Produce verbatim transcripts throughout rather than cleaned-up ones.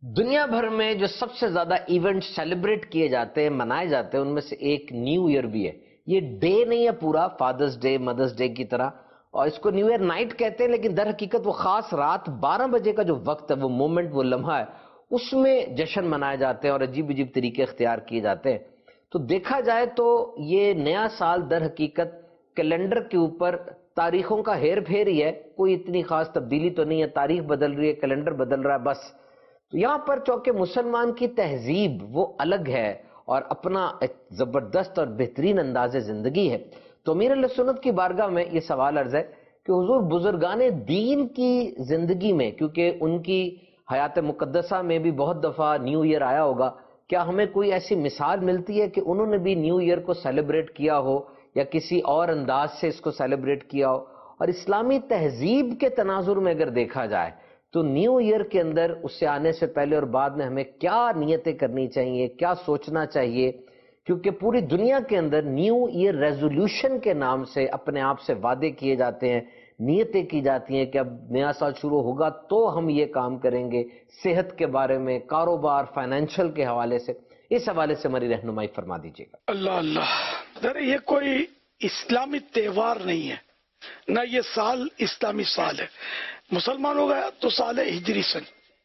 دنیا بھر میں جو سب سے زیادہ ایونٹ سیلیبریٹ کیے جاتے ہیں، منائے جاتے ہیں، ان میں سے ایک نیو ایئر بھی ہے۔ یہ ڈے نہیں ہے پورا فادرز ڈے، مدرز ڈے کی طرح، اور اس کو نیو ایئر نائٹ کہتے ہیں، لیکن در حقیقت وہ خاص رات بارہ بجے کا جو وقت ہے، وہ مومنٹ، وہ لمحہ ہے، اس میں جشن منائے جاتے ہیں اور عجیب عجیب طریقے اختیار کیے جاتے ہیں۔ تو دیکھا جائے تو یہ نیا سال در حقیقت کیلنڈر کے اوپر تاریخوں کا ہیر پھیر ہی ہے، کوئی اتنی خاص تبدیلی تو نہیں ہے، تاریخ بدل رہی ہے، کیلنڈر بدل رہا ہے بس۔ تو یہاں پر چونکہ مسلمان کی تہذیب وہ الگ ہے اور اپنا ایک زبردست اور بہترین انداز زندگی ہے، تو امیر اہل سنت کی بارگاہ میں یہ سوال عرض ہے کہ حضور بزرگان دین کی زندگی میں، کیونکہ ان کی حیات مقدسہ میں بھی بہت دفعہ نیو ایئر آیا ہوگا، کیا ہمیں کوئی ایسی مثال ملتی ہے کہ انہوں نے بھی نیو ایئر کو سیلیبریٹ کیا ہو یا کسی اور انداز سے اس کو سیلیبریٹ کیا ہو؟ اور اسلامی تہذیب کے تناظر میں اگر دیکھا جائے تو نیو ایئر کے اندر اس سے آنے سے پہلے اور بعد میں ہمیں کیا نیتیں کرنی چاہیے، کیا سوچنا چاہیے؟ کیونکہ پوری دنیا کے اندر نیو ایئر ریزولوشن کے نام سے اپنے آپ سے وعدے کیے جاتے ہیں، نیتیں کی جاتی ہیں کہ اب نیا سال شروع ہوگا تو ہم یہ کام کریں گے، صحت کے بارے میں، کاروبار، فائنینشل کے حوالے سے۔ اس حوالے سے ہماری رہنمائی فرما دیجیے گا۔ اللہ اللہ، ذرا یہ کوئی اسلامی تہوار نہیں ہے، نہ یہ سال اسلامی سال ہے۔ مسلمانوں کا تو سال ہے ہجری سن،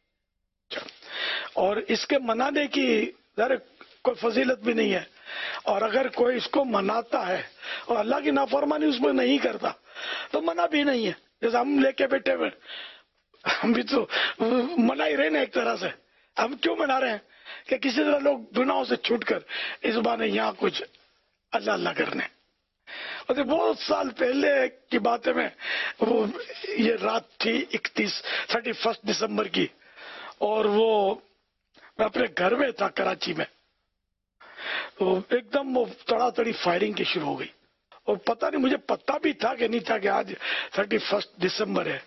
اور اس کے منانے کی ذرا کوئی فضیلت بھی نہیں ہے، اور اگر کوئی اس کو مناتا ہے اور اللہ کی نافرمانی اس میں نہیں کرتا تو منع بھی نہیں ہے۔ جیسے ہم لے کے بیٹھے ہوئے، ہم بھی تو منا ہی رہے نا ایک طرح سے۔ ہم کیوں منا رہے ہیں کہ کسی طرح لوگ گناہوں سے چھوٹ کر اس بہانے یہاں کچھ اللہ اللہ کرنے۔ اور بہت سال پہلے کی بات ہے، میں وہ یہ رات تھی اکتیس تھرٹی فرسٹ دسمبر کی، اور وہ میں اپنے گھر میں تھا کراچی میں، تو ایک دم وہ تڑا تڑی فائرنگ کی شروع ہو گئی، اور پتہ نہیں مجھے پتہ بھی تھا کہ نہیں تھا کہ آج تھرٹی فرسٹ دسمبر ہے،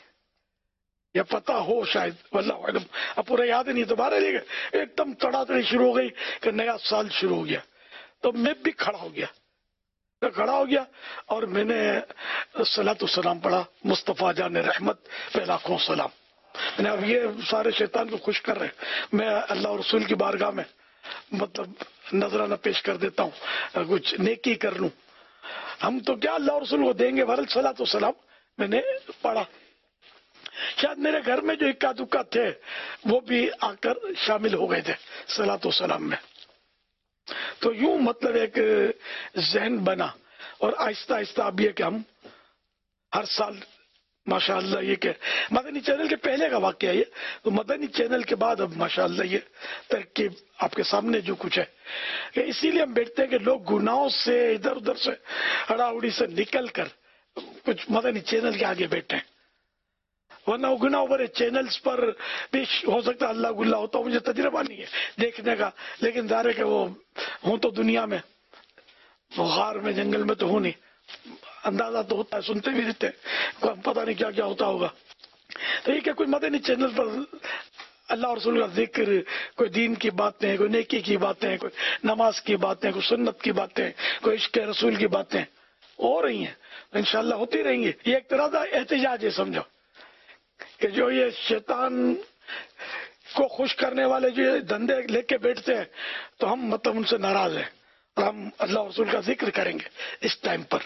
یا پتہ ہو شاید، واللہ اعلم، اب پورا یاد نہیں، دوبارہ لے گئے ایک دم تڑا تڑی شروع ہو گئی کہ نیا سال شروع ہو گیا۔ تو میں بھی کھڑا ہو گیا کھڑا ہو گیا اور میں نے صلاۃ و سلام پڑھا، مصطفیٰ جان رحمت پہ لاکھوں سلام۔ میں نے اب یہ سارے شیطان کو خوش کر رہے ہیں، میں اللہ اور رسول کی بارگاہ میں مطلب نذرانہ پیش کر دیتا ہوں، کچھ نیکی کر لوں۔ ہم تو کیا اللہ اور رسول کو دیں گے، بہرحال صلاۃ و سلام میں نے پڑھا۔ شاید میرے گھر میں جو اکا دکا تھے وہ بھی آ کر شامل ہو گئے تھے صلاۃ و سلام میں۔ تو یوں مطلب ایک ذہن بنا، اور آہستہ آہستہ اب یہ کہ ہم ہر سال ماشاءاللہ، یہ کہ مدنی چینل کے پہلے کا واقعہ یہ، تو مدنی چینل کے بعد اب ماشاءاللہ یہ ترکیب آپ کے سامنے جو کچھ ہے، کہ اسی لیے ہم بیٹھتے ہیں کہ لوگ گناہوں سے ادھر ادھر سے ہڑا اڑی سے نکل کر کچھ مدنی چینل کے آگے بیٹھے ہیں، ورنہ وہ گناہ بھرے چینلز پر بھی ہو سکتا ہے اللہ گلہ ہوتا ہو، مجھے تجربہ نہیں ہے دیکھنے کا، لیکن ظاہر ہے کہ وہ ہوں تو دنیا میں، وہ غار میں جنگل میں تو ہوں نہیں، اندازہ تو ہوتا ہے، سنتے بھی رہتے ہیں، پتہ نہیں کیا کیا ہوتا ہوگا۔ تو یہ کہ کوئی مدنی چینل پر اللہ اور رسول کا ذکر، کوئی دین کی باتیں، کوئی نیکی کی باتیں، کوئی نماز کی باتیں، کوئی سنت کی باتیں، کوئی عشق رسول کی باتیں ہو رہی ہیں، انشاءاللہ ہوتی رہیں گی۔ یہ ایک طرح کا احتجاج ہے، سمجھو کہ جو یہ شیطان کو خوش کرنے والے جو یہ دھندے لے کے بیٹھتے ہیں، تو ہم مطلب ان سے ناراض ہیں، اور ہم اللہ اور رسول کا ذکر کریں گے اس ٹائم پر،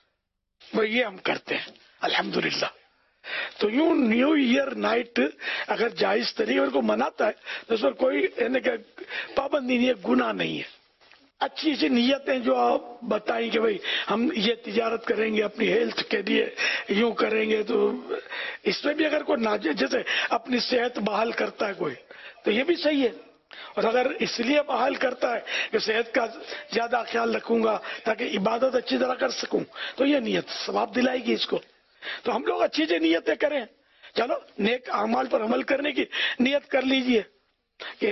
وہ یہ ہم کرتے ہیں الحمدللہ۔ تو یوں نیو ایئر نائٹ اگر جائز طریقے کو مناتا ہے تو اس پر کوئی یعنی کہ پابندی نہیں ہے، گناہ نہیں ہے۔ اچھی سی نیتیں جو آپ بتائیں کہ بھئی ہم یہ تجارت کریں گے اپنی ہیلتھ کے لیے، یوں کریں گے، تو اس میں بھی اگر کوئی ناجائز، جیسے اپنی صحت بحال کرتا ہے کوئی، تو یہ بھی صحیح ہے، اور اگر اس لیے بحال کرتا ہے کہ صحت کا زیادہ خیال رکھوں گا تاکہ عبادت اچھی طرح کر سکوں، تو یہ نیت ثواب دلائے گی اس کو۔ تو ہم لوگ اچھی سی نیتیں کریں، چلو نیک اعمال پر عمل کرنے کی نیت کر لیجئے کہ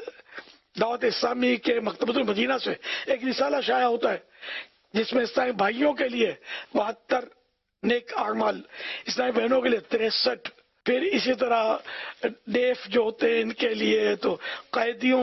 دعوت اسلامی کے مکتبۃ المدینہ سے ایک رسالہ شائع ہوتا ہے جس میں اسلامی بھائیوں کے لیے بہتر نیک اعمال، اسلامی بہنوں کے لیے تریسٹھ، پھر اسی طرح ڈیف جو ہوتے ہیں ان کے لیے، تو قیدیوں